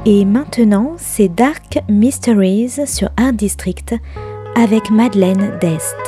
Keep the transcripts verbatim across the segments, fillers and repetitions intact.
Et maintenant, c'est Dark Mysteries sur Art District avec Madeleine Dest.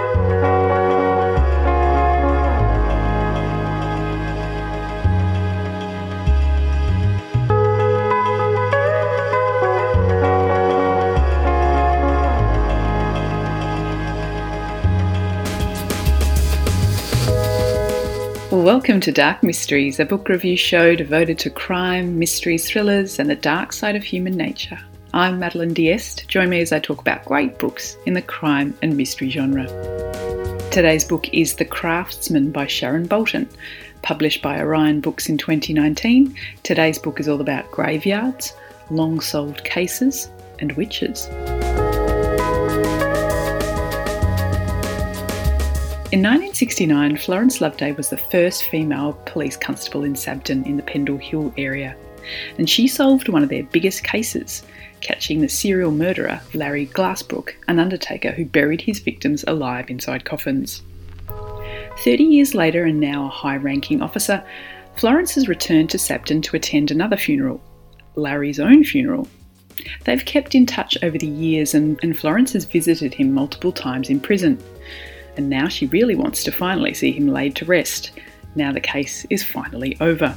Welcome to Dark Mysteries, a book review show devoted to crime, mysteries, thrillers, and the dark side of human nature. I'm Madeleine D'Este. Join me as I talk about great books in the crime and mystery genre. Today's book is The Craftsman by Sharon Bolton. Published by Orion Books in twenty nineteen, today's book is all about graveyards, long-solved cases, and witches. In nineteen sixty-nine, Florence Loveday was the first female police constable in Sabden in the Pendle Hill area, and she solved one of their biggest cases, catching the serial murderer Larry Glassbrook, an undertaker who buried his victims alive inside coffins. Thirty years later, and now a high-ranking officer, Florence has returned to Sabden to attend another funeral, Larry's own funeral. They've kept in touch over the years, and, and Florence has visited him multiple times in prison. And now she really wants to finally see him laid to rest. Now the case is finally over.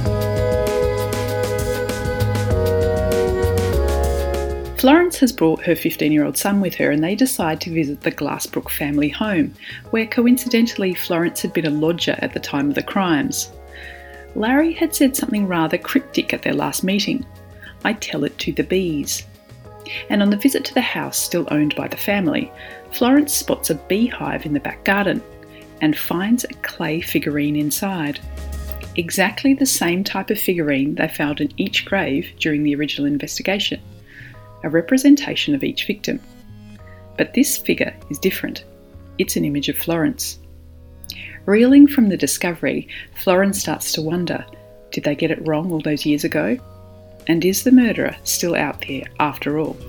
Florence has brought her fifteen-year-old son with her, and they decide to visit the Glassbrook family home, where coincidentally Florence had been a lodger at the time of the crimes. Larry had said something rather cryptic at their last meeting. "I tell it to the bees." And on the visit to the house still owned by the family, Florence spots a beehive in the back garden and finds a clay figurine inside. Exactly the same type of figurine they found in each grave during the original investigation, a representation of each victim. But this figure is different. It's an image of Florence. Reeling from the discovery, Florence starts to wonder, did they get it wrong all those years ago? And is the murderer still out there after all?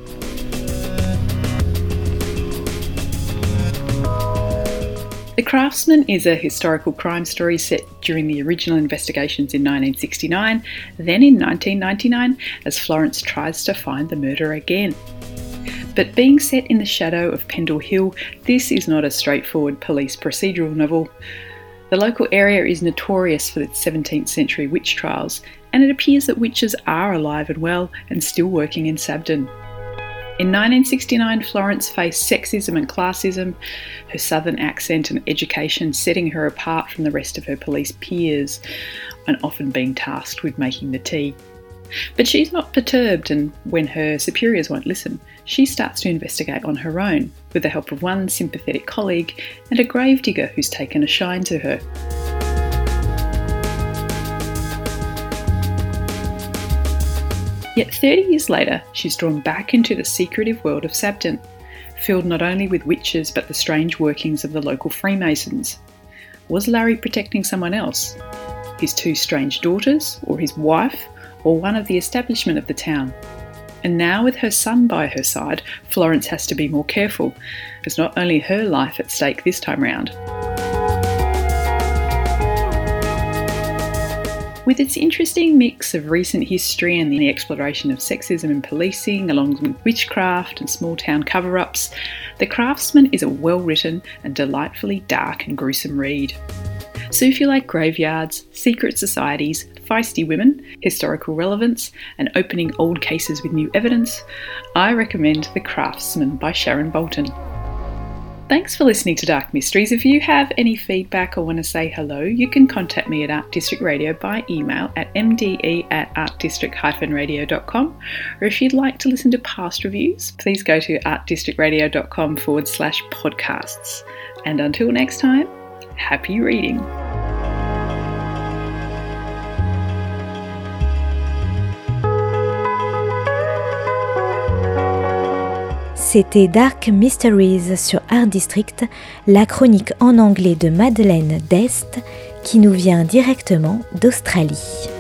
The Craftsman is a historical crime story set during the original investigations in nineteen sixty-nine, then in nineteen ninety-nine, as Florence tries to find the murderer again. But being set in the shadow of Pendle Hill, this is not a straightforward police procedural novel. The local area is notorious for its seventeenth century witch trials, and it appears that witches are alive and well and still working in Sabden. In nineteen sixty-nine, Florence faced sexism and classism, her southern accent and education setting her apart from the rest of her police peers, and often being tasked with making the tea. But she's not perturbed, and when her superiors won't listen, she starts to investigate on her own, with the help of one sympathetic colleague and a gravedigger who's taken a shine to her. Yet thirty years later, she's drawn back into the secretive world of Sabden, filled not only with witches but the strange workings of the local Freemasons. Was Larry protecting someone else? His two strange daughters, or his wife, or one of the establishment of the town? And now with her son by her side, Florence has to be more careful. It's not only her life at stake this time round. With its interesting mix of recent history and the exploration of sexism in policing, along with witchcraft and small-town cover-ups, The Craftsman is a well-written and delightfully dark and gruesome read. So if you like graveyards, secret societies, feisty women, historical relevance, and opening old cases with new evidence, I recommend The Craftsman by Sharon Bolton. Thanks for listening to Dark Mysteries. If you have any feedback or want to say hello, you can contact me at Art District Radio by email at m d e at art district dash radio dot com. Or if you'd like to listen to past reviews, please go to artdistrictradio.com forward slash podcasts. And until next time, happy reading. C'était Dark Mysteries sur Art District, la chronique en anglais de Madeleine Dest qui nous vient directement d'Australie.